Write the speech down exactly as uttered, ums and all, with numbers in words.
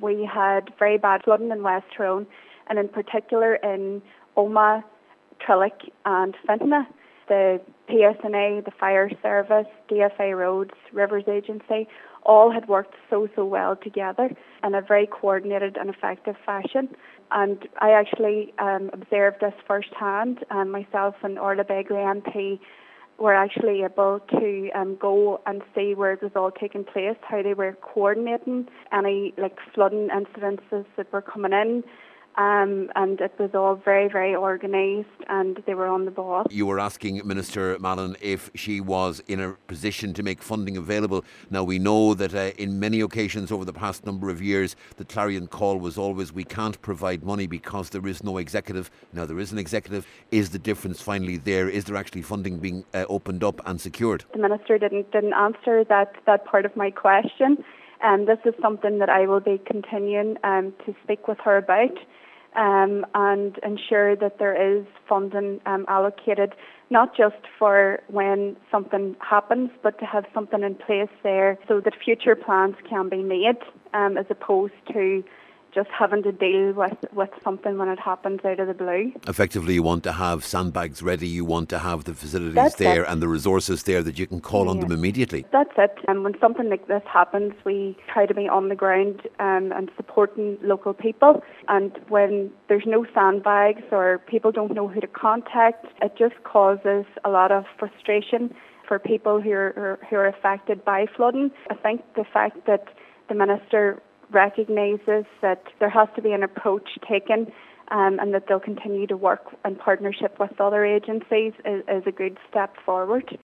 we had very bad flooding in West Tyrone, and in particular in Omagh, Trillick and Fintona. The P S N A, the Fire Service, D F A Roads, Rivers Agency, all had worked so, so well together in a very coordinated and effective fashion. And I actually um, observed this firsthand, and myself and Orla Begley M P were actually able to um, go and see where it was all taking place, how they were coordinating any like flooding incidences that were coming in. Um, and it was all very, very organised, and they were on the ball. You were asking Minister Mallon if she was in a position to make funding available. Now, we know that uh, in many occasions over the past number of years, the clarion call was always, we can't provide money because there is no executive. Now, there is an executive. Is the difference finally there? Is there actually funding being uh, opened up and secured? The Minister didn't, didn't answer that, that part of my question. And this is something that I will be continuing um, to speak with her about. Um, and ensure that there is funding um, allocated, not just for when something happens, but to have something in place there so that future plans can be made, um, as opposed to just having to deal with, with something when it happens out of the blue. Effectively, you want to have sandbags ready, you want to have the facilities That's there it. and the resources there that you can call yeah. on them immediately. That's it. And when something like this happens, we try to be on the ground um, and supporting local people. And when there's no sandbags or people don't know who to contact, it just causes a lot of frustration for people who are, who are affected by flooding. I think the fact that the Minister recognises that there has to be an approach taken um, and that they'll continue to work in partnership with other agencies is, is a good step forward.